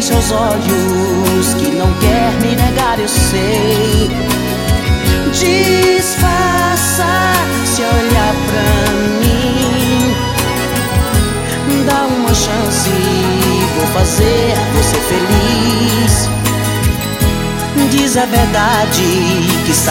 seus olhos que não quer me negar, eu sei. Disfarça se olhar pra mim. Dá uma chance, vou fazer você feliz. Diz a verdade que está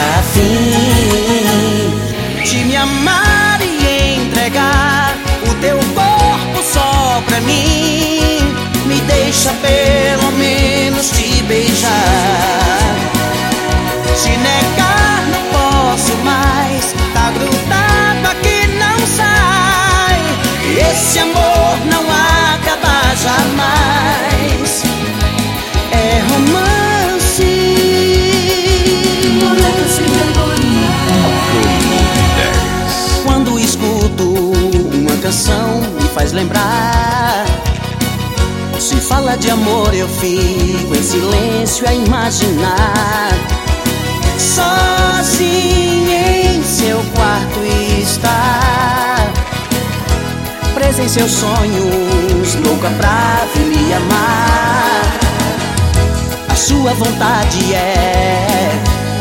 afim de me amar e entregar o teu corpo só pra mim. Me deixa pelo menos te beijar. Te negar não posso mais, tá grudado aqui, não sai. Esse amor não acaba jamais. É romance. Quando escuto uma canção me faz lembrar. Se fala de amor eu fico em silêncio a imaginar. Sozinha em seu quarto está, presa em seus sonhos, louca pra vir me amar. A sua vontade é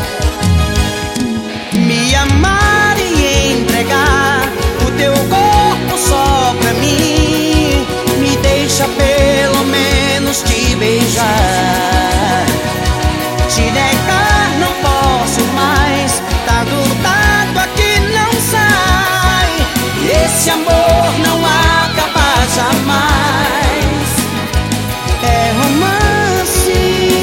me amar e entregar o teu corpo só pra mim. Me deixa pelo menos te beijar. Te negar não posso mais, tá grudado aqui, não sai. Esse amor não acaba jamais. É romance.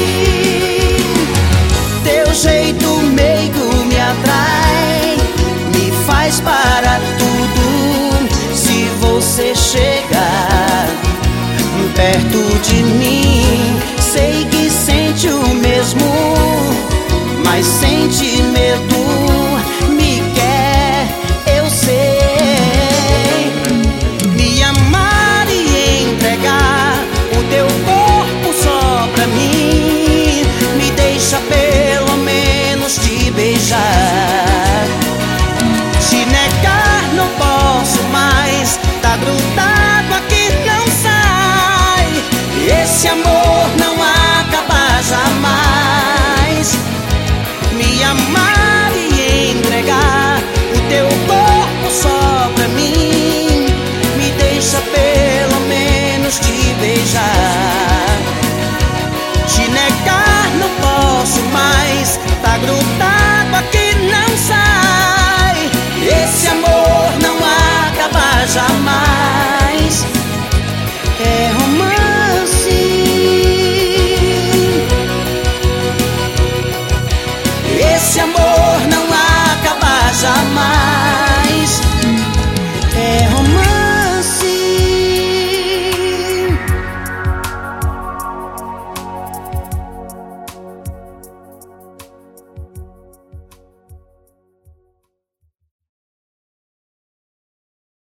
Teu jeito meigo me atrai, me faz parar tudo. Se você chegar perto de mim, sei que sente o mesmo, mas sente medo. Me quer, eu sei. Me amar e entregar o teu corpo só pra mim. Me deixa pelo menos te beijar. Te negar não posso mais, tá grudado aqui, não sai. Esse amor não acaba jamais. Me amar e entregar o teu corpo só pra mim. Me deixa pelo menos te beijar.